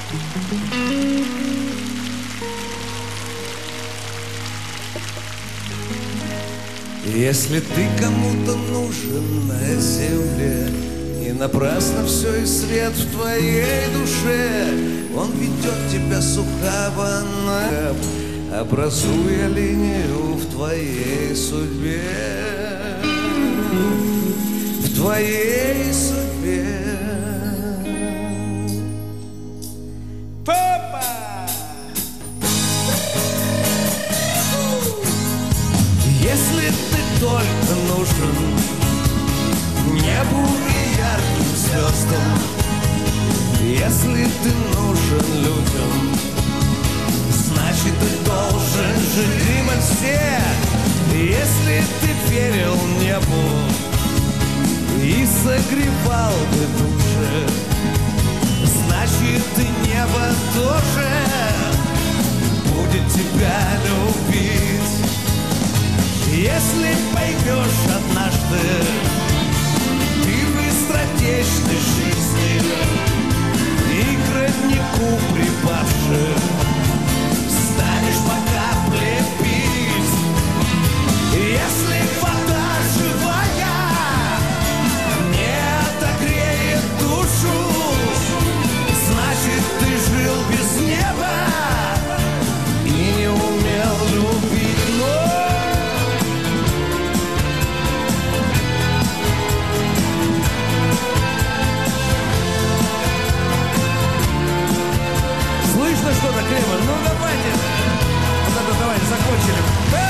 Если ты кому-то нужен на земле, не напрасно все и свет в твоей душе, он ведет тебя сухого на, образуя линию в твоей судьбе, в твоей судьбе. Если ты только нужен небу и ярким звездам, если ты нужен людям, значит ты должен жить им от всех. Если ты верил небу и согревал бы души, значит ты небо тоже будет тебя любить. Если поймешь однажды ты быстротечной жизни и к роднику припавши станешь по капле пить. Если вода живая не отогреет душу, значит ты жил без неба и не умел любить. Слышно что-то, Кремль? Ну давайте. Вот это давайте, закончили.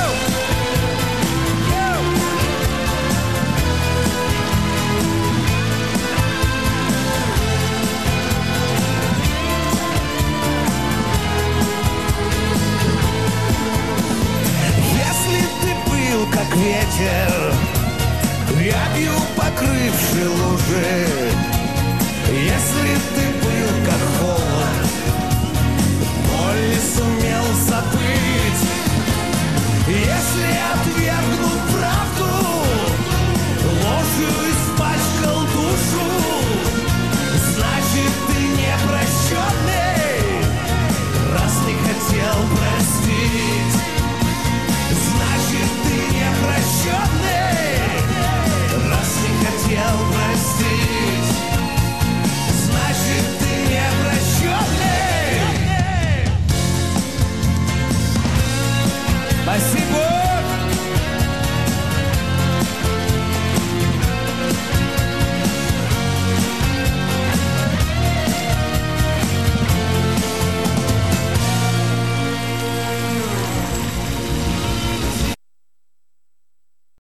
Если ты был как ветер, рябью покрывший лужи, если ты был как холод, не сумел забыть, если отвергнул правду, ложью испачкал душу, значит ты непрощенный, раз не хотел простить. Значит ты непрощенный, раз не хотел простить. Значит ты непрощенный. Спасибо!